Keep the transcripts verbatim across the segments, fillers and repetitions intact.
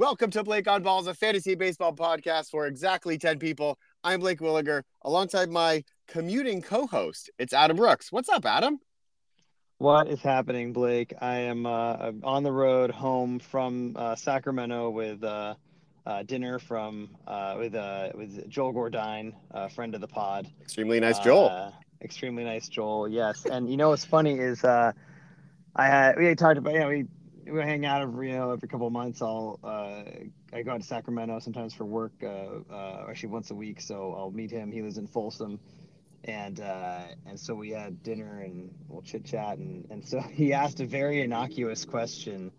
Welcome to Blake on Balls, a fantasy baseball podcast for exactly ten people. I'm Blake Williger, alongside my commuting co-host. It's Adam Brooks. What's up, Adam? What is happening, Blake? I am uh, on the road home from uh, Sacramento with uh, uh, dinner from uh, with uh, with Joel Gordine, a friend of the pod. Extremely nice, Joel. Uh, extremely nice, Joel. Yes, and you know what's funny is uh, I had we had talked about you know we we hang out every you know every couple of months. I'll uh, I go out to Sacramento sometimes for work, uh, uh, actually once a week. So I'll meet him. He lives in Folsom and uh, and so we had dinner and we'll chit chat and and so he asked a very innocuous question.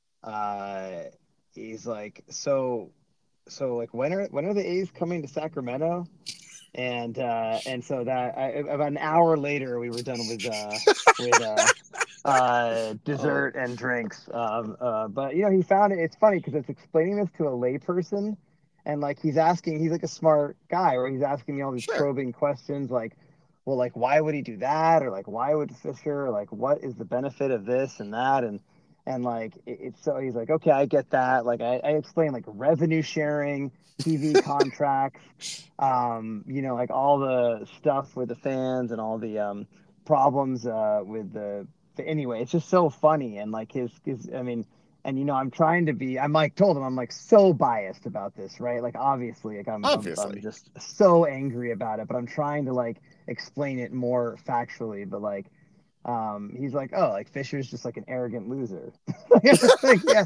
Uh, he's like, so so like when are when are the A's coming to Sacramento? And uh, and so that I, about an hour later we were done with uh, with uh, uh, dessert Oh. and drinks. Um, uh, but you know he found it. It's funny because it's explaining this to a layperson, and like he's asking, he's like a smart guy, or he's asking me all these Sure. probing questions, like, well, like why would he do that, or like why would Fisher, like what is the benefit of this and that, and and like it, it's so he's like, okay, I get that. Like I, I explain like revenue sharing, T V contracts, um, you know, like all the stuff with the fans and all the um, problems uh, with the. Anyway, it's just so funny and like his his. I mean, and you know, I'm trying to be. I'm like told him I'm like so biased about this, right? Like obviously, like I'm I'm, I'm Obviously. just so angry about it, but I'm trying to like explain it more factually. But like, um, he's like, oh, like Fisher's just like an arrogant loser. It's like, yeah,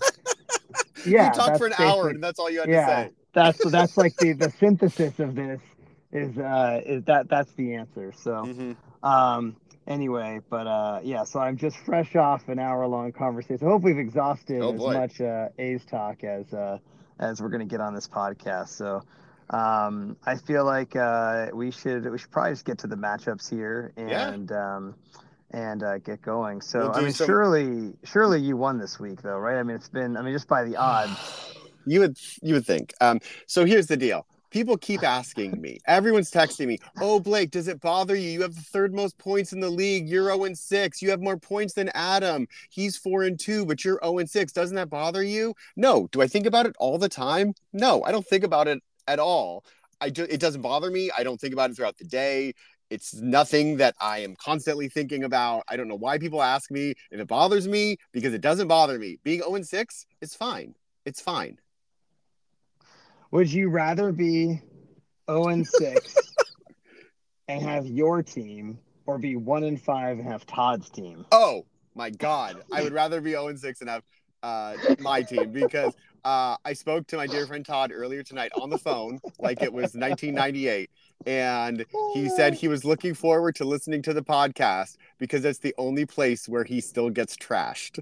You yeah, talked for that's an hour basic. and that's all you had to Yeah, say. that's that's like the the synthesis of this is uh is that that's the answer. So, Mm-hmm. um, anyway, but uh, yeah, so I'm just fresh off an hour long conversation. Hopefully, we've exhausted Oh as boy. much uh, A's talk as uh as we're gonna get on this podcast. So. Um, I feel like uh, we should we should probably just get to the matchups here Yeah. and um, and uh, get going. We'll So, I do mean, some. surely, surely you won this week, though, right? I mean, it's been, I mean, just by the odds. You would you would think. Um, so here's the deal. People keep asking me. Everyone's texting me. Oh, Blake, does it bother you? You have the third most points in the league. You're zero and six. You have more points than Adam. He's four and two, but you're zero and six. Doesn't that bother you? No. Do I think about it all the time? No, I don't think about it at all. I do, it doesn't bother me. I don't think about it throughout the day. It's nothing that I am constantly thinking about. I don't know why people ask me if it bothers me because it doesn't bother me. Being zero and six is fine. It's fine. Would you rather be zero and six and have your team or be one and five and have Todd's team? Oh my God. I would rather be zero and six and have uh, my team because uh, I spoke to my dear friend Todd earlier tonight on the phone like it was nineteen ninety-eight. And he said he was looking forward to listening to the podcast because it's the only place where he still gets trashed.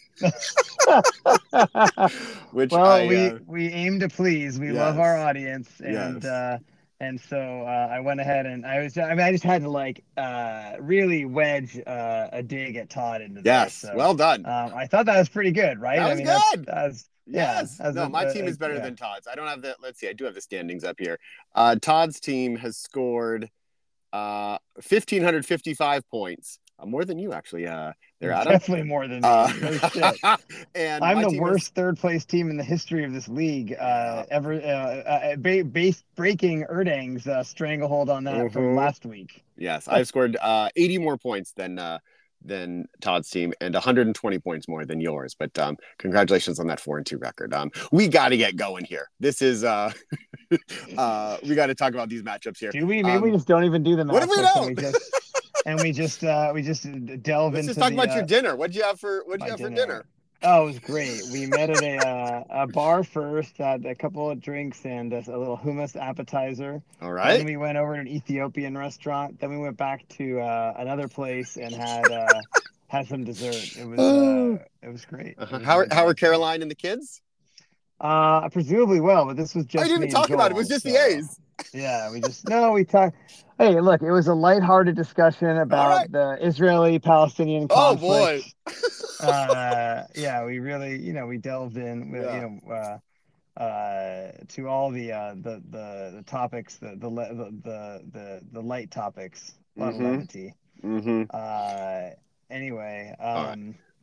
Which Well, I, we uh, we aim to please. We love our yes, audience, and yes, uh, and so uh, I went ahead and I was I mean I just had to like uh, really wedge uh, a dig at Todd into there. yes. So Well done. um, I thought that was pretty good, right? That I was mean that's good. that's yeah, Yes. as a, No, my team a, is a better yeah. than Todd's. I don't have the, let's see, I do have the standings up here. Uh, Todd's team has scored uh, one thousand five hundred fifty-five points. Uh, more than you, actually, uh, there, Adam. Definitely more than Uh, me. No shit. and I'm my the team is, worst third place team in the history of this league. yeah. Uh, ever uh, uh, ba- base breaking Erdang's uh, stranglehold on that from Uh-huh. last week. Yes, I've scored uh, eighty more points than uh, than Todd's team and one hundred twenty points more than yours. But um, congratulations on that four and two record. Um, we got to get going here. This is uh, uh, we got to talk about these matchups here. Do we? Maybe we Um, just don't even do the what if we matchups and we don't? just and we just uh we just delve Let's just into talk the about your uh dinner. What'd you have for What'd you my have for dinner? dinner. Oh, it was great. We met at a uh, a bar first, had a couple of drinks and a, a little hummus appetizer. All Then right. we went over to an Ethiopian restaurant. Then we went back to uh, another place and had uh, had some dessert. It was Oh. uh, it was great. It Uh-huh. was How it are, was how are excellent. Caroline and the kids? Uh, presumably well, but this was I just didn't even me and talk about it. It was Joel. just the So A's. yeah, we just no, we talked. Hey, look, it was a lighthearted discussion All right. about the Israeli-Palestinian Oh boy. conflict. Uh, yeah, we really, you know, we delved in, with, you Yeah. know, uh, uh, to all the uh, the, the the topics, the the le- the the the, the light topics, a lot of Mm-hmm. levity. Mm-hmm. Uh, anyway, All right. um, Well,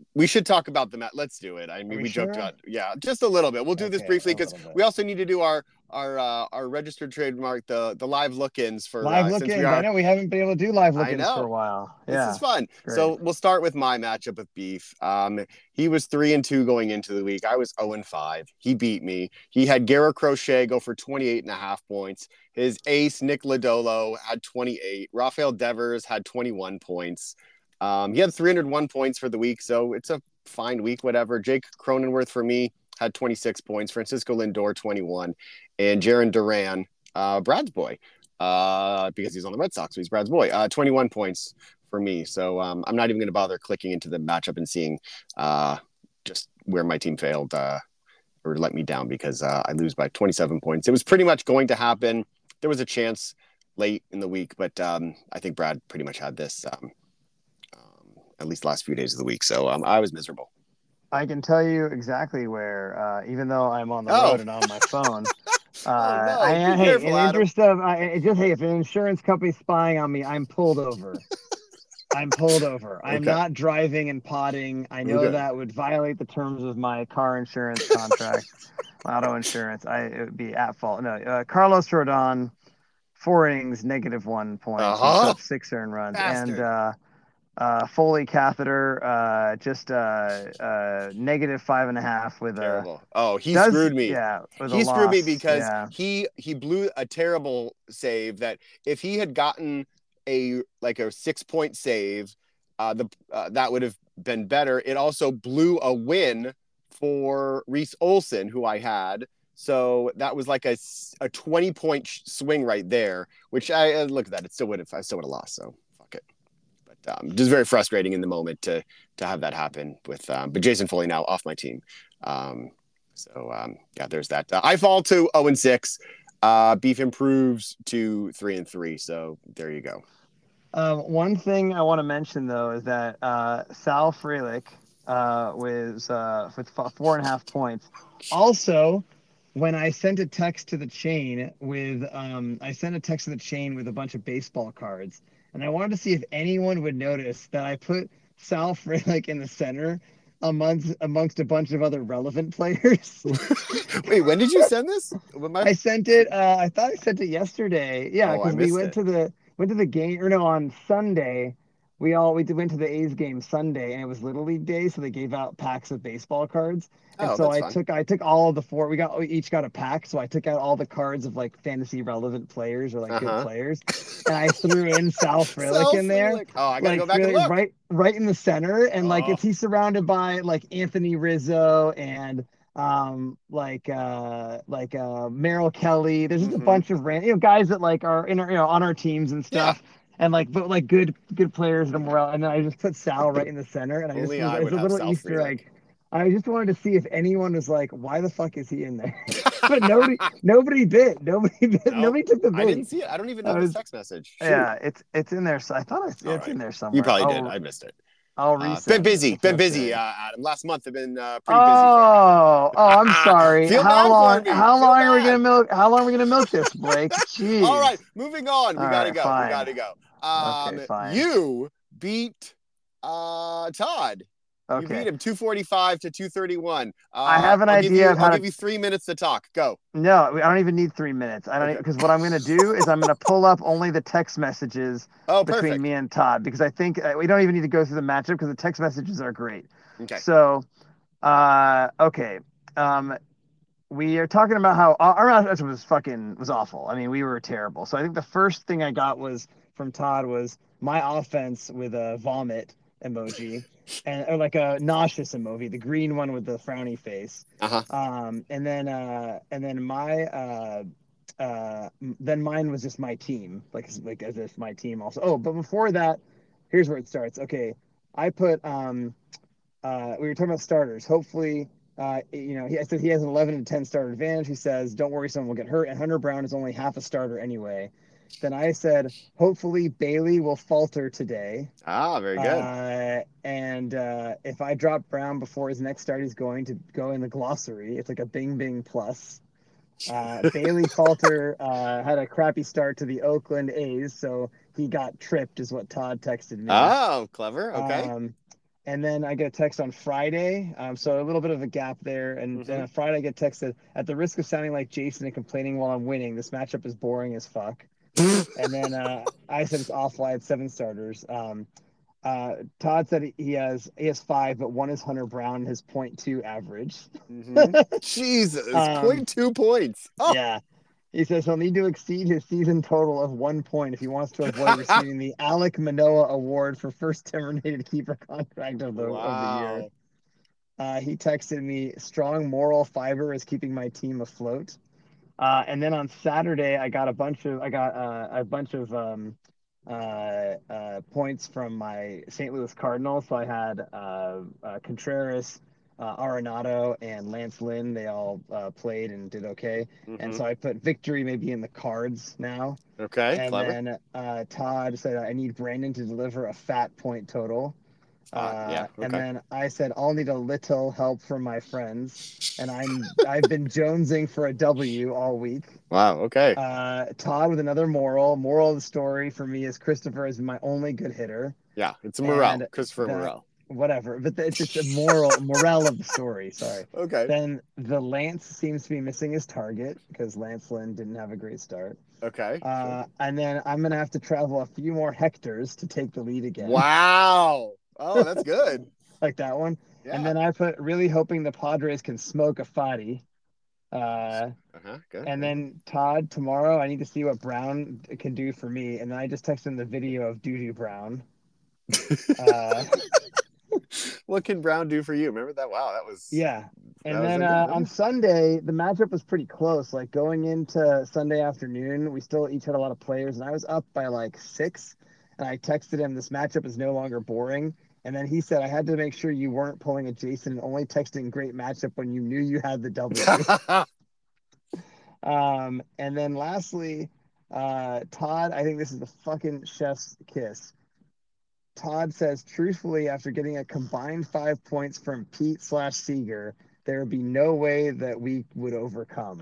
we should talk about the match. Let's do it. I mean, Are we, we sure? joked about, yeah, just a little bit. We'll do this Okay, briefly a because little bit. we also need to do our our uh, our registered trademark, the the live look-ins for Live uh, look-ins. since we are. I know we haven't been able to do live I look-ins know. for a while. This Yeah, is fun. great. So we'll start with my matchup with Beef. Um, he was three and two going into the week. I was zero and five. He beat me. He had Garrett Crochet go for twenty-eight and a half points. His ace Nick Lodolo had twenty-eight. Rafael Devers had twenty-one points. Um, he had three hundred one points for the week, so it's a fine week. Whatever. Jake Cronenworth for me had twenty-six points. Francisco Lindor twenty-one, and Jaron Duran, uh, Brad's boy. Uh, because he's on the Red Sox, so he's Brad's boy. Uh, twenty-one points for me. So um, I'm not even going to bother clicking into the matchup and seeing uh, just where my team failed uh, or let me down because uh, I lose by twenty-seven points. It was pretty much going to happen. There was a chance late in the week, but um, I think Brad pretty much had this um, um, at least the last few days of the week. So um, I was miserable. I can tell you exactly where, uh, even though I'm on the Oh. road and on my phone. Uh, oh, no. I am, Be hey, careful, in Adam. interest of, I it just, hey, if an insurance company's spying on me, I'm pulled over. I'm pulled over. I'm Okay. not driving and potting. I know Okay. that would violate the terms of my car insurance contract, my auto insurance. I it would be at fault. No, uh, Carlos Rodon, four innings, negative one point. Uh-huh. He put up six earned runs. Bastard. And uh, uh, Foley catheter, uh, just uh, uh, negative five and a half with Terrible. a. Oh, he does, screwed me. Yeah, with He a screwed me loss. because Yeah. he he blew a terrible save that if he had gotten a like a six point save, uh, the uh, that would have been better. It also blew a win for Reese Olson, who I had. So that was like a, a twenty point swing right there, which I uh, look at that. It still would have I still would have lost. So fuck it. But um, just very frustrating in the moment to to have that happen with. Um, but Jason Foley now off my team. Um, So, um, yeah, there's that. Uh, I fall to oh and six. Uh, Beef improves to three and three. So there you go. Um, one thing I want to mention, though, is that uh, Sal Frelick uh, was uh, with four and a half points. Also, when I sent a text to the chain with, um, I sent a text to the chain with a bunch of baseball cards, and I wanted to see if anyone would notice that I put Sal Frelick in the center amongst amongst a bunch of other relevant players. Wait, when did you send this? My... I sent it. Uh, I thought I sent it yesterday. Yeah, because oh, we went it. to the went to the game, or no, on Sunday. We all we went to the A's game Sunday, and it was Little League Day, so they gave out packs of baseball cards. And oh, so I fun. took I took all of the four. We got we each got a pack, so I took out all the cards of like fantasy relevant players or like uh-huh. good players, and I threw in Sal Frelick in there. Frelick. Oh, I gotta like, go back and look. Right, right in the center, and oh. like it's he's surrounded by like Anthony Rizzo and. um like uh like uh Merrill Kelly. There's just mm-hmm. a bunch of random, you know, guys that like are in our, you know, on our teams and stuff. Yeah. And like but like good good players and morale. And then I just put Sal right in the center, and I Only just I was, would a little Sal Easter Frelick. egg. I just wanted to see if anyone was like, why the fuck is he in there? But nobody nobody did. Nobody did. No, nobody took the bait. I didn't see it. I don't even know was, the text message. Shoot. Yeah, it's it's in there. So I thought it's, it's right. in there somewhere. You probably I'll, did. I missed it. I'll uh, been busy, been busy, uh, Adam. Last month have been uh, pretty oh, busy. Oh, oh, I'm sorry. Feel how bad long? for me. How Feel long bad. are we gonna milk? How long are we gonna milk this, Blake? Jeez. All right, moving on. We All gotta right, go. fine. We gotta go. Um, okay, fine. You beat uh, Todd. Okay. You beat him two forty-five to two thirty-one. Uh, I have an I'll idea give you, of how I'll to... give you three minutes to talk. Go. No, I don't even need three minutes. I don't because okay. what I'm going to do is I'm going to pull up only the text messages oh, between perfect. me and Todd, because I think uh, we don't even need to go through the matchup because the text messages are great. Okay. So, uh, okay. Um, we are talking about how our matchup was fucking was awful. I mean, we were terrible. So I think the first thing I got was from Todd was my offense with a vomit emoji. And or like a nauseous emoji, the green one with the frowny face. Uh-huh. Um, and then uh, and then my uh, uh, then mine was just my team, like like as if my team also. Oh, but before that, here's where it starts. Okay, I put um, uh, we were talking about starters. Hopefully, uh, you know, he I said he has an eleven to ten starter advantage. He says, "Don't worry, someone will get hurt." And Hunter Brown is only half a starter anyway. Then I said, hopefully Bailey will falter today. Ah, very good. Uh, and uh, if I drop Brown before his next start, he's going to go in the glossary. It's like a bing bing plus. Uh, Bailey Falter uh, had a crappy start to the Oakland A's, so he got tripped, is what Todd texted me. Oh, clever. Okay. Um, and then I get a text on Friday. Um, so a little bit of a gap there. And Mm-hmm. then on Friday, I get texted, at the risk of sounding like Jason and complaining while I'm winning, this matchup is boring as fuck. And then uh, I said it's awful. I had seven starters. Um, uh, Todd said he has he has five, but one is Hunter Brown, his point two average. Mm-hmm. Jesus, Um, point two points. Oh. yeah. He says he'll need to exceed his season total of one point if he wants to avoid receiving the Alec Manoa Award for first terminated keeper contract of the of the year. Wow. Uh, he texted me, "Strong moral fiber is keeping my team afloat." Uh, and then on Saturday, I got a bunch of I got uh, a bunch of um, uh, uh, points from my Saint Louis Cardinals. So I had uh, uh, Contreras, uh, Arenado, and Lance Lynn. They all uh, played and did okay. Mm-hmm. And so I put victory maybe in the cards now. Okay, And clever. then uh, Todd said I need Brandon to deliver a fat point total. Uh, yeah. Uh, Okay. And then I said I'll need a little help from my friends, and I'm I've been jonesing for a W all week. Wow. Okay. Uh, Todd with another moral. Moral of the story for me is Christopher has been my only good hitter. Yeah, it's a Morel, And Christopher the- Morel. Whatever, but it's just a moral morale of the story. Sorry. Okay. Then the Lance seems to be missing his target because Lance Lynn didn't have a great start. Okay. Uh, and then I'm gonna have to travel a few more hectares to take the lead again. Wow. Oh, that's good. Like that one. Yeah. And then I put really hoping the Padres can smoke a Fadi. Uh, uh-huh. Good. and then Todd, tomorrow I need to see what Brown can do for me. And then I just texted him the video of Doodoo Brown. Uh, what can Brown do for you? Remember that? Wow, that was yeah. And that was then a good uh, one. on Sunday, the matchup was pretty close. Like going into Sunday afternoon, we still each had a lot of players, and I was up by like six. And I texted him, "This matchup is no longer boring." And then he said, "I had to make sure you weren't pulling a Jason and only texting great matchup when you knew you had the W." um, and then lastly, uh, Todd, I think this is the fucking chef's kiss. Todd says, truthfully, after getting a combined five points from Pete slash Seager, there would be no way that we would overcome.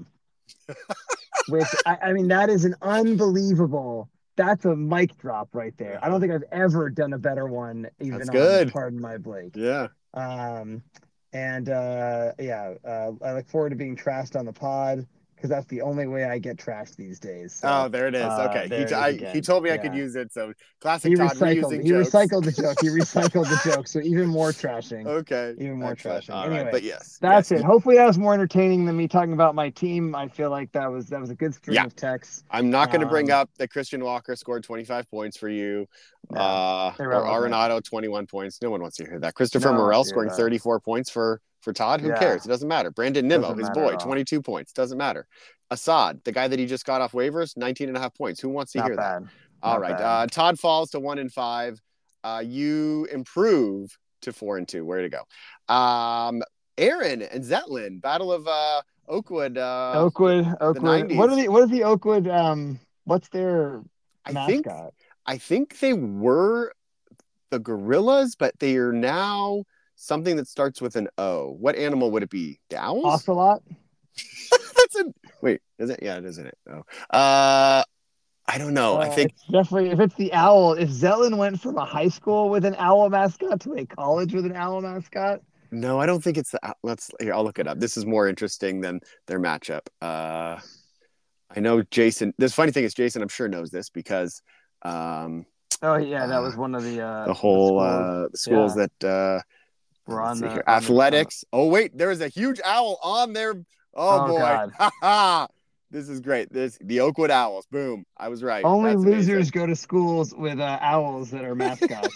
Which, I, I mean, that is an unbelievable, that's a mic drop right there. I don't think I've ever done a better one, even That's on good. Pardon My Blake. Yeah. Um, and uh, yeah, uh, I look forward to being trashed on the pod because that's the only way I get trashed these days. So, oh, there it is. uh, Okay. there He, it is I, again. he told me yeah. I could use it. So classic He Todd recycled. reusing He jokes. recycled the joke. He recycled the joke. So even more trashing. Okay. Even more Excellent. trashing. All Anyway, right. But yes, that's yes. it. Hopefully that was more entertaining than me talking about my team. I feel like that was that was a good string Yeah. of texts. I'm not going to bring Um, up that Christian Walker scored twenty-five points for you, No, uh, or irrelevant. Arenado twenty-one points. No one wants to hear that. Christopher No one Morel wants to hear scoring that. thirty-four points for for Todd. Who Yeah. cares? It doesn't matter. Brandon Nimmo, Doesn't his matter boy, at all. twenty-two points. Doesn't matter. Assad, the guy that he just got off waivers, nineteen and a half points. Who wants to Not hear bad. that? All Not right. bad. Uh, Todd falls to one and five. Uh, you improve to four and two. Where to go? Um, Aaron and Zetlin, battle of uh, Oakwood. Uh, Oakwood. the Oakwood. nineties. What are the What is the Oakwood? Um, what's their I mascot? think I think they were the gorillas, but they are now something that starts with an O. What animal would it be? The owls? Ocelot. That's a wait. Is it? Yeah, it isn't it? Oh, uh, I don't know. Uh, I think it's definitely if it's the owl. If Zelen went from a high school with an owl mascot to a college with an owl mascot. no. I don't think it's the. Let's here. I'll look it up. This is more interesting than their matchup. Uh, I know Jason. The funny thing is, Jason, I'm sure knows this because um, Oh yeah, that uh, was one of the uh, the whole schools. uh, the schools Yeah. that uh, We're let's on see the- here. on the- Athletics. Oh wait, there is a huge owl on there. Oh, Oh, boy. God. Ha ha. This is great. This the Oakwood Owls. Boom. I was right. Only That's losers amazing. go to schools with uh, owls that are mascots.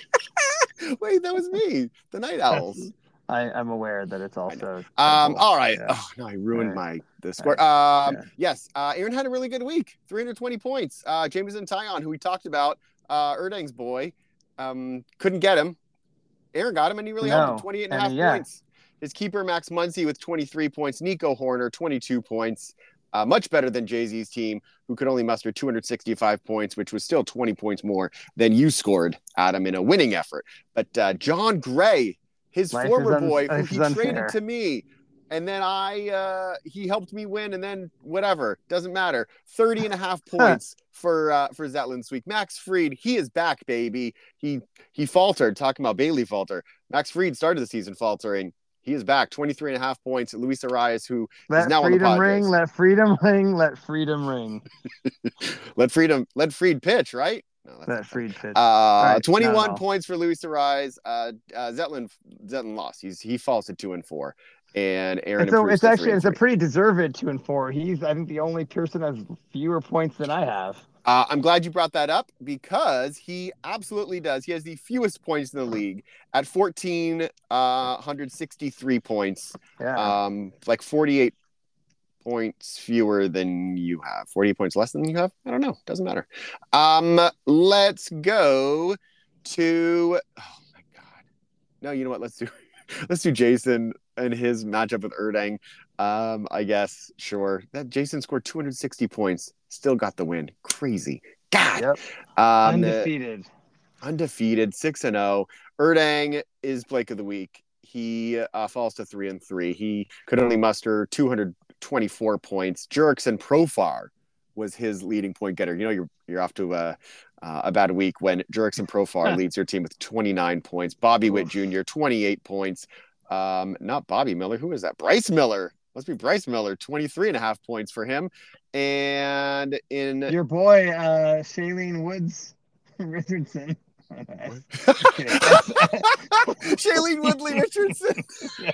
Wait, that was me. The Night Owls. I, I'm aware that it's also. Um, Temple. all right. Yeah. Oh no, I ruined All my the score. All Um, Yeah. yes. Uh, Aaron had a really good week. three hundred twenty points. Uh, Jameson Tyon, who we talked about, uh, Erdang's boy, um, couldn't get him. Aaron got him, and he really helped him. No. twenty-eight and a And, half yeah. points. His keeper Max Muncy with twenty-three points. Nico Horner twenty-two points. Uh, much better than Jay-Z's team, who could only muster two hundred sixty-five points, which was still twenty points more than you scored, Adam, in a winning effort. But uh, John Gray, his Life former is un- boy, who life he is traded unfair. to me, And then I, uh, he helped me win, and then whatever, doesn't matter. thirty and a half points for uh, for Zetland this week. Max Fried, he is back, baby. He he faltered, talking about Bailey falter. Max Fried started the season faltering. He is back, twenty-three and a half points. Luis Arias, who let is now freedom on the ring, Padres. let freedom ring, let freedom ring. let freedom, let Fried pitch, right? No, that's let Fried pitch. Uh, right, twenty-one points for Luis Arias. Uh, uh, Zetland, Zetland lost. He's he falls to two and four. And Aaron it's, a, improves it's to actually three and it's three. a pretty deserved two and four. He's I think the only person has fewer points than I have. Uh, I'm glad you brought that up because he absolutely does. He has the fewest points in the league at one thousand four hundred sixty-three points. Yeah. Um, like forty-eight points fewer than you have. forty-eight points less than you have. I don't know. Doesn't matter. Um, let's go to. Oh my god. No, you know what? Let's do. Let's do Jason and his matchup with Erdang. Um, I guess, sure. That Jason scored two hundred sixty points. Still got the win. Crazy. God. Yep. Um, undefeated. Undefeated. six and oh. Erdang is Blake of the Week. He uh, falls to three and three. He could only muster two hundred twenty-four points. Jurickson Profar was his leading point getter. You know, you're you're off to a uh, a bad week when Jurickson Profar leads your team with twenty-nine points. Bobby Witt Junior twenty-eight points. Um, not Bobby Miller. Who is that? Bryce Miller. Must be Bryce Miller. twenty-three and a half points for him. And in your boy, uh, Shailene Woods Richardson. Shailene Woodley Richardson.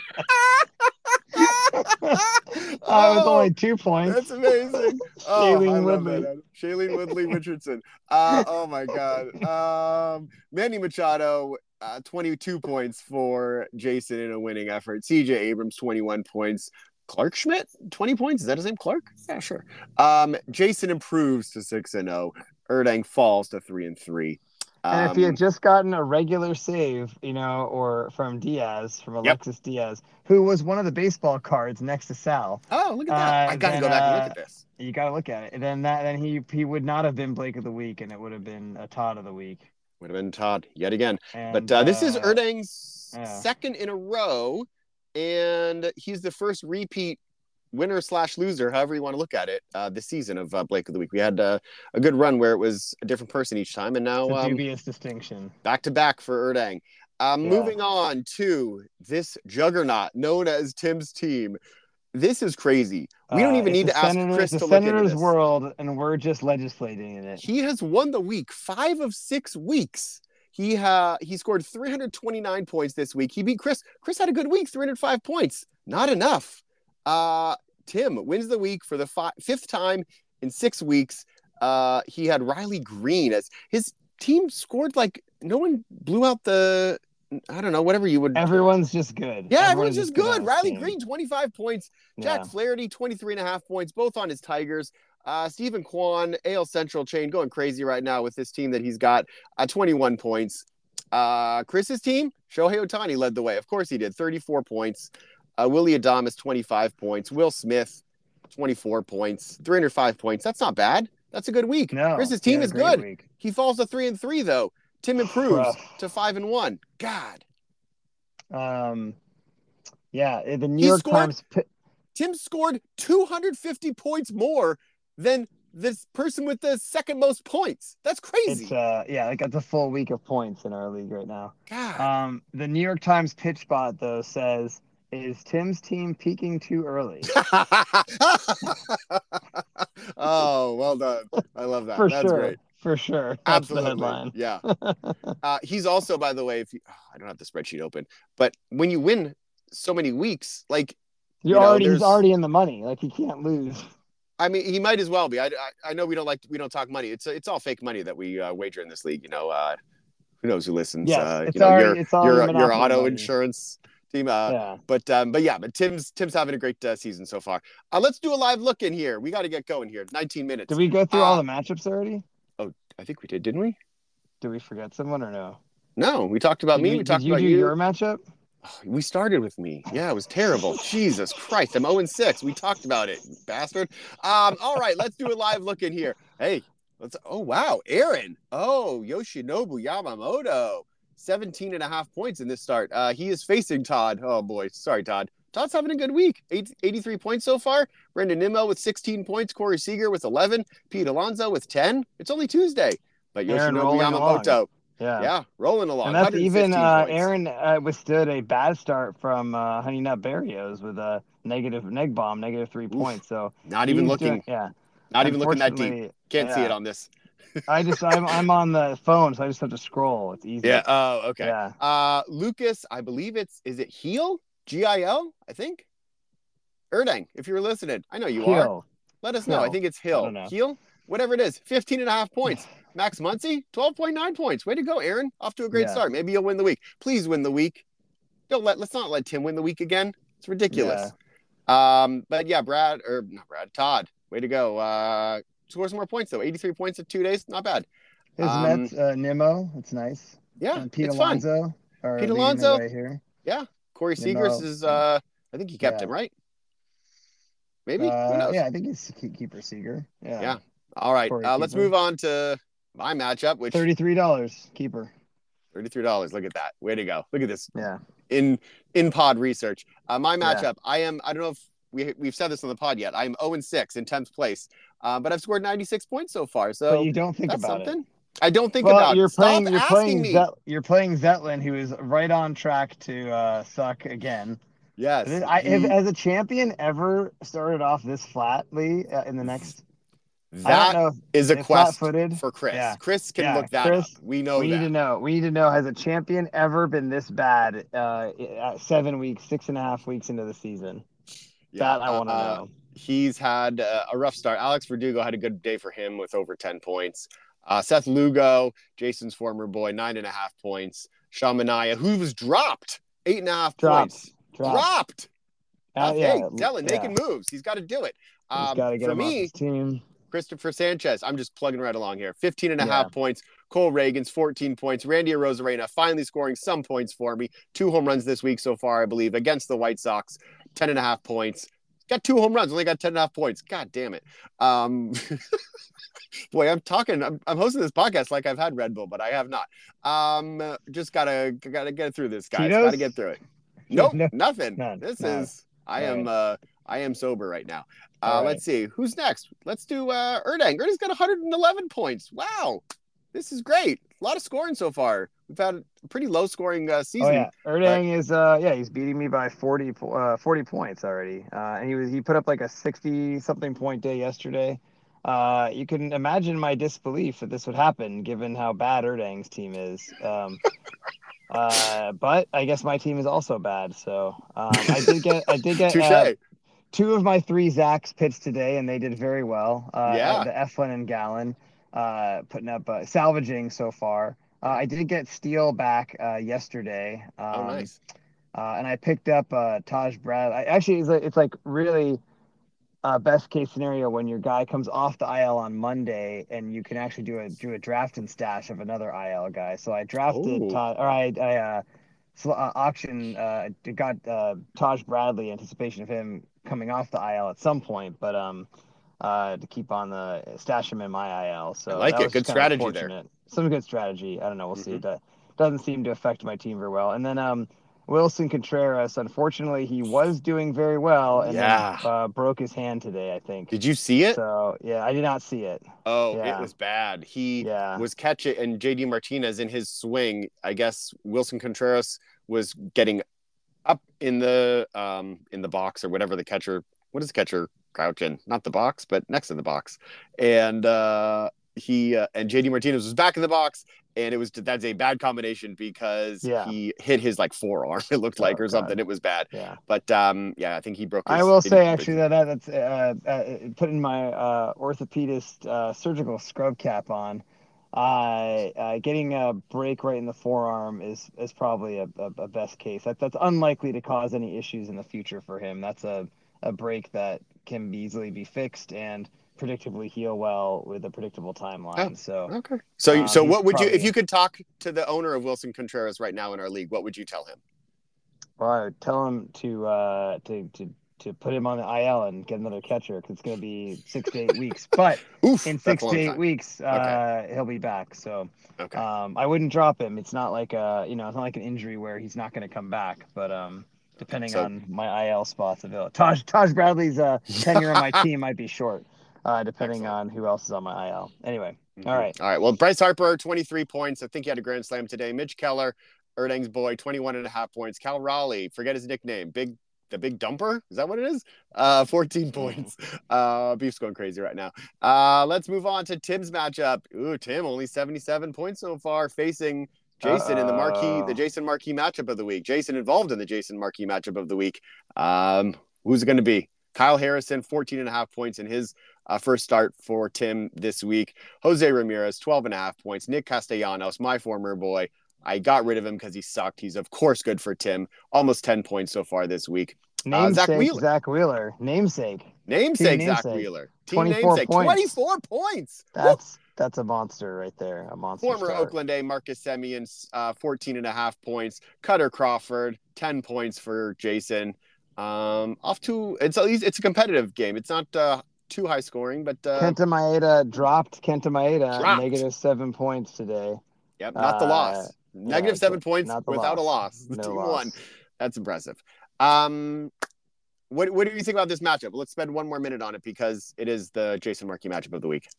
oh, uh, it was only two points. That's amazing. Oh, Shailene I love Woodley. that. Shailene Woodley Richardson. Uh, oh my God. Um, Manny Machado, uh, twenty-two points for Jason in a winning effort. C J Abrams, twenty-one points. Clark Schmidt, twenty points. Is that his name? Clark? Yeah, sure. Um, Jason improves to six and zero. Erdang falls to three and three. And Um, if he had just gotten a regular save, you know, or from Diaz, from Alexis yep. Diaz, who was one of the baseball cards next to Sal. Oh, look at that! Uh, I got to go back and look at this. You got to look at it. And then that, then he he would not have been Blake of the Week, and it would have been a Todd of the Week. Would have been Todd yet again. And, but uh, this is uh, Erdang's yeah. second in a row, and he's the first repeat winner slash loser, however you want to look at it, uh, this season of uh, Blake of the Week. We had uh, a good run where it was a different person each time, and now it's a um, dubious distinction. Back to back for Erdang. Um, yeah. Moving on to this juggernaut known as Tim's team. This is crazy. We don't even uh, need to ask Senator, Chris the to look into Senator's this. world, and we're just legislating in it. He has won the week five of six weeks. He ha- he scored three hundred twenty-nine points this week. He beat Chris. Chris had a good week, three hundred five points. Not enough. Uh, Tim wins the week for the fi- fifth time in six weeks. Uh, he had Riley Green as his team scored like no one blew out the, I don't know, whatever you would. Everyone's just good. Yeah, everyone's, everyone's just good. good. Riley team. Green, twenty-five points. Jack yeah. Flaherty, twenty-three and a half points, both on his Tigers. Uh, Stephen Kwan, A L Central chain, going crazy right now with this team that he's got. Uh, twenty-one points. Uh, Chris's team, Shohei Ohtani led the way. Of course he did, thirty-four points. Uh, Willie Adames, twenty-five points. Will Smith, twenty-four points. three hundred five points. That's not bad. That's a good week. No, Chris's team is good. Week. He falls to three and three though. Tim improves to five and one. God. Um, yeah, the New he York scored, Times. Tim scored two hundred fifty points more than this person with the second most points. That's crazy. It's uh, yeah, like that's a full week of points in our league right now. God. Um, the New York Times pitch bot though says, "Is Tim's team peaking too early?" Oh, well done. I love that. For That's sure. great. For sure. That's Absolutely. the headline. Yeah. Uh, he's also, by the way, if you, oh, I don't have the spreadsheet open, but when you win so many weeks, like You're you know, already he's already in the money. Like he can't lose. I mean, he might as well be. I, I, I know we don't like we don't talk money. It's it's all fake money that we uh, wager in this league. You know, uh, who knows who listens? Yes, uh, it's you know, already, your it's already your, your auto money. insurance team. Uh, yeah. But um, but yeah, but Tim's Tim's having a great uh, season so far. Uh, let's do a live look in here. We got to get going here. nineteen minutes. Did we go through uh, all the matchups already? Oh, I think we did, didn't we? Did we forget someone or no? No, we talked about did me. We, we talked did you about do you. Your matchup? Oh, we started with me. Yeah, it was terrible. Jesus Christ, I'm oh and six. We talked about it, bastard. Um, all right, let's do a live look in here. Hey, let's. Oh wow, Aaron. Oh, Yoshinobu Yamamoto, seventeen and a half points in this start. Uh, he is facing Todd. Oh boy, sorry Todd. Todd's having a good week. Eight, eighty-three points so far. Brendan Nimmo with sixteen points. Corey Seager with eleven. Pete Alonso with ten. It's only Tuesday. But Aaron Yoshinobu rolling Yamamoto, along. Yeah. yeah, rolling along. And that's even uh, points. Aaron uh, withstood a bad start from uh, Honey Nut Berrios with a negative neg bomb, negative three Oof. points. So not even looking. Doing, yeah. Not even looking that deep. Can't yeah. see it on this. I just I'm I'm on the phone, so I just have to scroll. It's easy. Yeah. Oh, okay. Yeah. Uh, Lucas, I believe it's is it Heel? G I L, I think. Erdang, if you're listening, I know you Hill. are. Let us know. Hill. I think it's Hill. Heel, whatever it is. fifteen and a half points. Max Muncy, twelve point nine points. Way to go, Aaron. Off to a great yeah. start. Maybe you'll win the week. Please win the week. Don't let let's not let Tim win the week again. It's ridiculous. Yeah. Um, but yeah, Brad or not Brad, Todd. Way to go. Uh, score some more points though. eighty-three points in two days. Not bad. His um, Mets, uh, Nimmo. It's nice. Yeah, and Pete it's Alonso. Fun. Pete Alonso. Right here. Yeah. Corey Seagers is. Uh, I think he kept yeah. him right. Maybe. Uh, Who knows? Yeah, I think he's keeper Seager. Yeah. Yeah. All right. Uh, let's move on to my matchup, which thirty-three dollars keeper. thirty-three dollars. Look at that. Way to go. Look at this. Yeah. In in pod research. Uh, my matchup. Yeah. I am. I don't know if we we've said this on the pod yet. I am zero and six in tenth place, uh, but I've scored ninety-six points so far. So but you don't think that's about something. it. I don't think well, about you're it. Stop playing, you're asking playing me. Zet, you're playing Zetlin, who is right on track to uh, suck again. Yes. I, he, has a champion ever started off this flatly uh, in the next? That I don't know is a quest flat-footed. for Chris. Yeah. Chris can yeah. look that Chris, up. We know we that. need to know. We need to know, has a champion ever been this bad uh, at seven weeks, six and a half weeks into the season? Yeah. That I want to uh, know. He's had uh, a rough start. Alex Verdugo had a good day for him with over ten points. Uh, Seth Lugo, Jason's former boy, nine and a half points. Shamanaya, who was dropped, eight and a half dropped. points. Dropped. Dropped. Uh, hey, yeah, Dylan, yeah. making moves. He's got to do it. Um, He's got to get for him me, off his team. Christopher Sanchez, I'm just plugging right along here. fifteen and a yeah. half points. Cole Reagans, fourteen points. Randy Arozarena finally scoring some points for me. Two home runs this week so far, I believe, against the White Sox. ten and a half points. Got two home runs, only got ten and a half points. God damn it. Um, boy, I'm talking, I'm, I'm hosting this podcast like I've had Red Bull, but I have not. Um, just gotta, gotta get through this, guys. Tito's? Gotta get through it. Nope, no, nothing. None, this none. is, I All am, right. uh, I am sober right now. Uh, right. Let's see. Who's next? Let's do uh, Erdang. Erdang's got one hundred eleven points. Wow. This is great. A lot of scoring so far. We've had a pretty low scoring uh, season. Oh yeah, Erdang but... is uh yeah he's beating me by forty uh forty points already. Uh, and he was he put up like a sixty something point day yesterday. Uh, you can imagine my disbelief that this would happen given how bad Erdang's team is. Um, uh, but I guess my team is also bad. So um, I did get I did get uh, two of my three Zacks pitched today, and they did very well. Uh, yeah, the Eflin and Gallon uh putting up uh, salvaging so far. Uh, I did get Steele back uh, yesterday. Um, oh, nice. Uh, and I picked up uh, Taj Brad. I, actually, it's like, it's like really uh, best case scenario when your guy comes off the I L on Monday and you can actually do a do a draft and stash of another I L guy. So I drafted Ooh. Taj, or I, I uh, sl- uh, auction uh, got uh, Taj Bradley, anticipation of him coming off the I L at some point, but um. Uh, to keep on the stash him in my I L. So I like that it. was Good strategy there. Some good strategy. I don't know. We'll mm-hmm. see. It uh, doesn't seem to affect my team very well. And then um, Wilson Contreras, unfortunately, he was doing very well and yeah. then, uh, broke his hand today, I think. Did you see it? So, yeah, I did not see it. Oh, yeah. it was bad. He yeah. was catching, and J D Martinez in his swing, I guess Wilson Contreras was getting up in the um in the box or whatever the catcher, what is the catcher crouch in? Not the box, but next to the box. And uh, he uh, and J D Martinez was back in the box, and it was that's a bad combination because yeah. he hit his like forearm. It looked like oh, or something. God. It was bad. Yeah. But um, yeah, I think he broke. His, I will say actually that that's uh, uh, putting my uh, orthopedist uh, surgical scrub cap on. Uh, uh, getting a break right in the forearm is is probably a, a, a best case. That that's unlikely to cause any issues in the future for him. That's a a break that can be easily be fixed and predictably heal well with a predictable timeline. Oh, so okay. So um, so what would probably, you if you could talk to the owner of Wilson Contreras right now in our league? What would you tell him? Well, I would tell him to uh, to to. to put him on the I L and get another catcher because it's going to be six to eight weeks. But Oof, in six to eight time. weeks, uh, okay. he'll be back. So okay. um, I wouldn't drop him. It's not like a, you know, it's not like an injury where he's not going to come back. But um, depending So on my I L spots available. Taj Taj Bradley's uh, tenure on my team might be short, uh, depending excellent. on who else is on my I L. Anyway, Mm-hmm. all right. All right. Well, Bryce Harper, twenty-three points. I think he had a grand slam today. Mitch Keller, Erdang's boy, twenty-one and a half points. Cal Raleigh, forget his nickname. Big the big dumper. Is that what it is? Uh, fourteen points. Uh, Beef's going crazy right now. Uh, let's move on to Tim's matchup. Ooh, Tim only seventy-seven points so far, facing Jason Uh-oh. in the marquee, the Jason Marquee matchup of the week. Jason involved in the Jason Marquee matchup of the week. Um, who's it going to be? Kyle Harrison, fourteen and a half points in his uh, first start for Tim this week. Jose Ramirez, twelve and a half points. Nick Castellanos, my former boy. I got rid of him because he sucked. He's, of course, good for Tim. Almost ten points so far this week. Namesake, uh, Zach Wheeler. Zach Wheeler. Namesake. Namesake, Team Zach namesake. Wheeler. Team twenty-four namesake. points. twenty-four points. That's Woo! That's a monster right there. A monster. Former start. Oakland A Marcus Semien, uh, fourteen and a half points. Cutter Crawford, ten points for Jason. Um, off to, it's at least, it's a competitive game. It's not uh, too high scoring, but uh, Kenta Maeda dropped Kenta Maeda dropped. negative seven points today. Yep, not the uh, loss. Negative yeah, seven points without loss. a loss. The no team loss. won. That's impressive. Um, what what do you think about this matchup? Let's spend one more minute on it because it is the Jason Markey matchup of the week.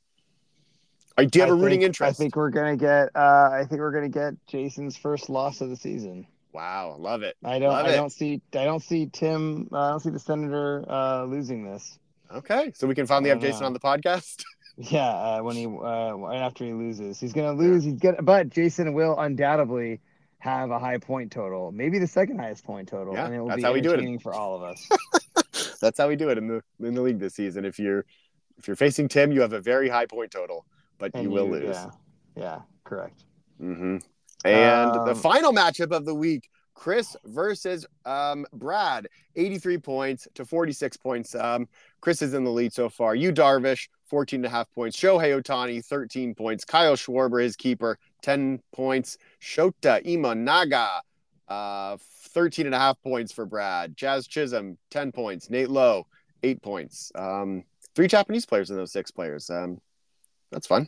Are, do you have I a rooting think, interest? I think we're gonna get. Uh, I think we're gonna get Jason's first loss of the season. Wow, love it. I don't. Love I it. don't see. I don't see Tim. Uh, I don't see the Senator uh, losing this. Okay, so we can finally have Jason know. on the podcast. Yeah, uh, when he uh, right after he loses, he's gonna lose. Yeah. He's gonna, but Jason will undoubtedly have a high point total, maybe the second highest point total, Yeah, and it will that's be how we do it. entertaining for all of us. That's how we do it in the in the league this season. If you're if you're facing Tim, you have a very high point total, but and you will you, lose. Yeah, yeah, correct. Mm-hmm. And um, the final matchup of the week. Chris versus um, Brad, eighty-three points to forty-six points. Um, Chris is in the lead so far. Yu Darvish, fourteen and a half points. Shohei Ohtani, thirteen points. Kyle Schwarber, his keeper, ten points. Shota Imanaga, uh, thirteen and a half points for Brad. Jazz Chisholm, ten points. Nate Lowe, eight points. Um, three Japanese players in those six players. Um, that's fun.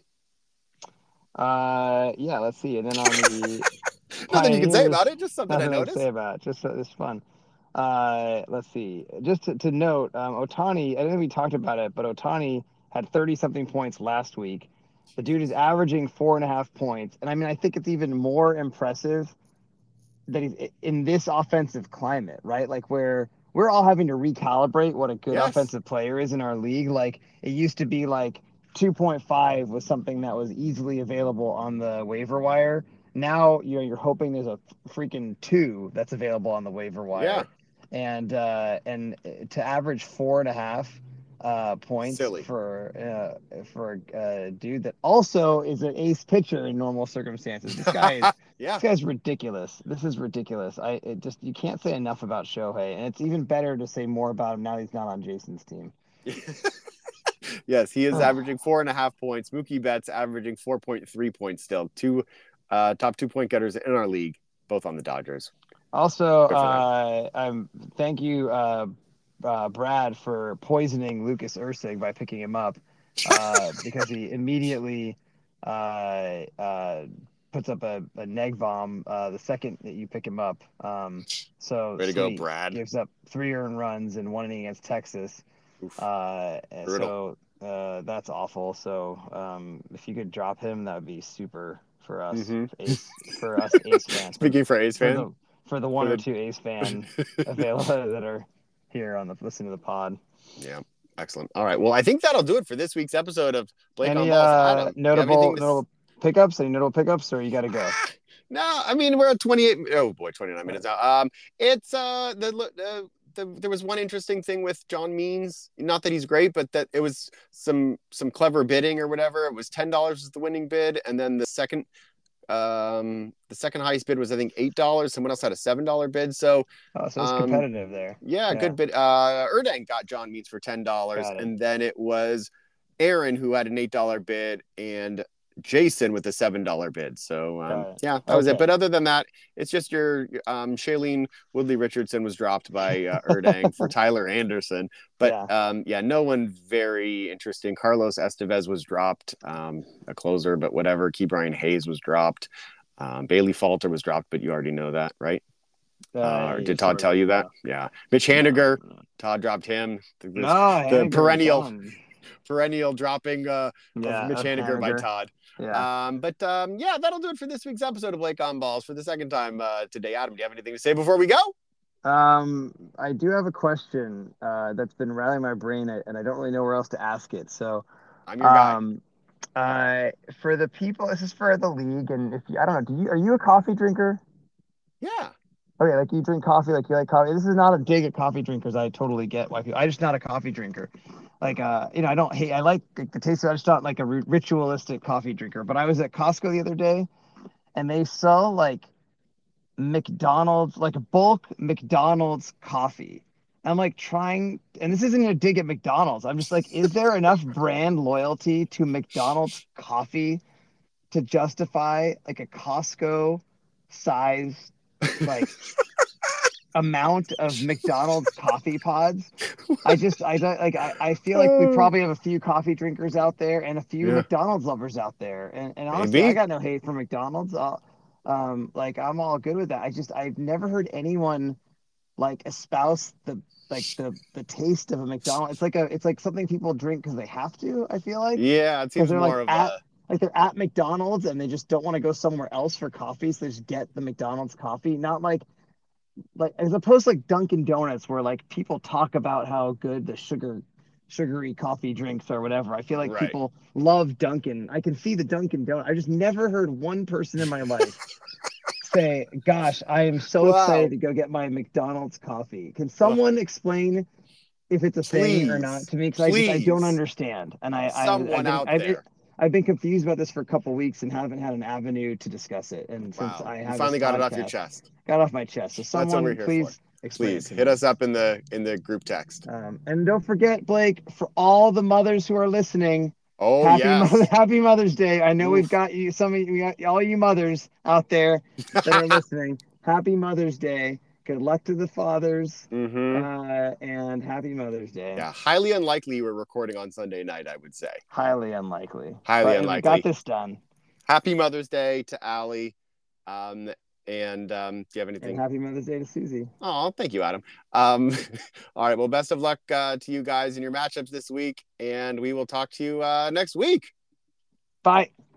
Uh, yeah, let's see. And then on the nothing you can say about it. Just something nothing I noticed. To say about it. Just it's fun. Uh, let's see. Just to, to note, um, Ohtani. I don't think we talked about it, but Ohtani had thirty something points last week. The dude is averaging four and a half points, and I mean, I think it's even more impressive that he's in this offensive climate, right? Like where we're all having to recalibrate what a good yes. offensive player is in our league. Like it used to be like two point five was something that was easily available on the waiver wire. Now you know you're hoping there's a freaking two that's available on the waiver wire. Yeah. And uh, and to average four and a half uh, points Silly. for uh, for a dude that also is an ace pitcher in normal circumstances. This guy is yeah. This guy's ridiculous. This is ridiculous. I it just you can't say enough about Shohei, and it's even better to say more about him now he's not on Jason's team. Yes, he is averaging four and a half points. Mookie Betts averaging four point three points still. Two uh, top two point getters in our league, both on the Dodgers. Also, uh, um, thank you, uh, uh, Brad, for poisoning Lucas Ursig by picking him up uh, because he immediately uh, uh, puts up a, a neg bomb uh, the second that you pick him up. Um, so way to go, Brad. Gives up three earned runs in one inning against Texas. Uh, so uh, that's awful. So um, if you could drop him, that would be super for us, mm-hmm. Ace, for us Ace fans. Speaking for Ace fans. For, for the one for or the... two Ace fan available that are here on the listen to the pod. Yeah, excellent. All right, well, I think that'll do it for this week's episode of Blake any, on Balls. Uh, Adam, notable, to... notable pickups? Any notable pickups, or you got to go? No, I mean we're at twenty-eight. Oh boy, twenty-nine minutes now. Um, it's uh the the. The, there was one interesting thing with John Means. Not that he's great, but that it was some some clever bidding or whatever. It was ten dollars was the winning bid, and then the second um the second highest bid was I think eight dollars. Someone else had a seven dollar bid. So oh, so it's um, competitive there. Yeah, yeah, good bid. Uh, Erdang got John Means for ten dollars, and then it was Aaron who had an eight dollar bid, and Jason with a seven dollar bid. So um, yeah, that was okay. it. But other than that, it's just your um, Shailene Woodley Richardson was dropped by uh, Erdang for Tyler Anderson. But yeah. Um, yeah, no one very interesting. Carlos Estevez was dropped, um, a closer, but whatever. Key Brian Hayes was dropped. Um, Bailey Falter was dropped, but you already know that, right? Uh, Uh, did Todd sorry, tell you that? no, Yeah. Mitch no, Haniger, no. Todd dropped him. No, The, the Haniger is perennial done. perennial dropping uh, of Yeah, Mitch of Haniger by Haniger. Todd. Yeah. Um, but um, yeah, that'll do it for this week's episode of Blake on Balls for the second time uh, today. Adam, do you have anything to say before we go? Um, I do have a question uh, that's been rattling my brain, and I don't really know where else to ask it. So, I'm your guy. um, uh, for the people, this is for the league, and if you, I don't know, do you are you a coffee drinker? Yeah. Okay, like you drink coffee, like you like coffee. This is not a dig at coffee drinkers. I totally get why people. I'm just not a coffee drinker. Like, uh, you know, I don't hate. I like the taste of it. I just not like a ritualistic coffee drinker. But I was at Costco the other day, and they sell like McDonald's, like bulk McDonald's coffee. I'm like trying, and this isn't a dig at McDonald's. I'm just like, is there enough brand loyalty to McDonald's coffee to justify like a Costco size, like amount of McDonald's coffee pods? I just, I don't like, I, I feel like we Uh, probably have a few coffee drinkers out there and a few yeah. McDonald's lovers out there. And, and honestly, I Maybe. got no hate for McDonald's. I'll, um, like I'm all good with that. I just, I've never heard anyone like espouse the, like the, the taste of a McDonald's. It's like a, it's like something people drink because they have to, I feel like, Yeah, it because seems they're like more of at, a like they're at McDonald's and they just don't want to go somewhere else for coffee. So they just get the McDonald's coffee, not like, like as opposed to like Dunkin' Donuts where like people talk about how good the sugar sugary coffee drinks or whatever. I feel like right. people love Dunkin'. I can see the Dunkin' Donut. I just never heard one person in my life say, "Gosh, I am so excited Wow. to go get my McDonald's coffee." Can Ugh. someone explain if it's a thing or not Please, to me? Because I just I don't please, understand, and I, I I've someone been out I've there. I've been confused about this for a couple weeks and haven't had an avenue to discuss it. And since Wow, I you have this finally got it off your podcast, chest. got off my chest. So That's what we're someone here for. please explain it Please to hit me. us up in the in the group text. Um, and don't forget, Blake, for all the mothers who are listening, Oh happy Mother, yes. happy Mother's Day. I know we've Oof. got you, some of you, we got all you mothers out there that are listening. Happy Mother's Day. Good luck to the fathers, Mm-hmm. uh, and happy Mother's Day. Yeah, highly unlikely we're recording on Sunday night, I would say. Highly unlikely, Highly but we got unlikely. this done. Happy Mother's Day to Allie. Um, and um, do you have And anything? happy Mother's Day to Susie. Oh, thank you, Adam. Um, all right. Well, best of luck uh, to you guys in your matchups this week, and we will talk to you uh, next week. Bye.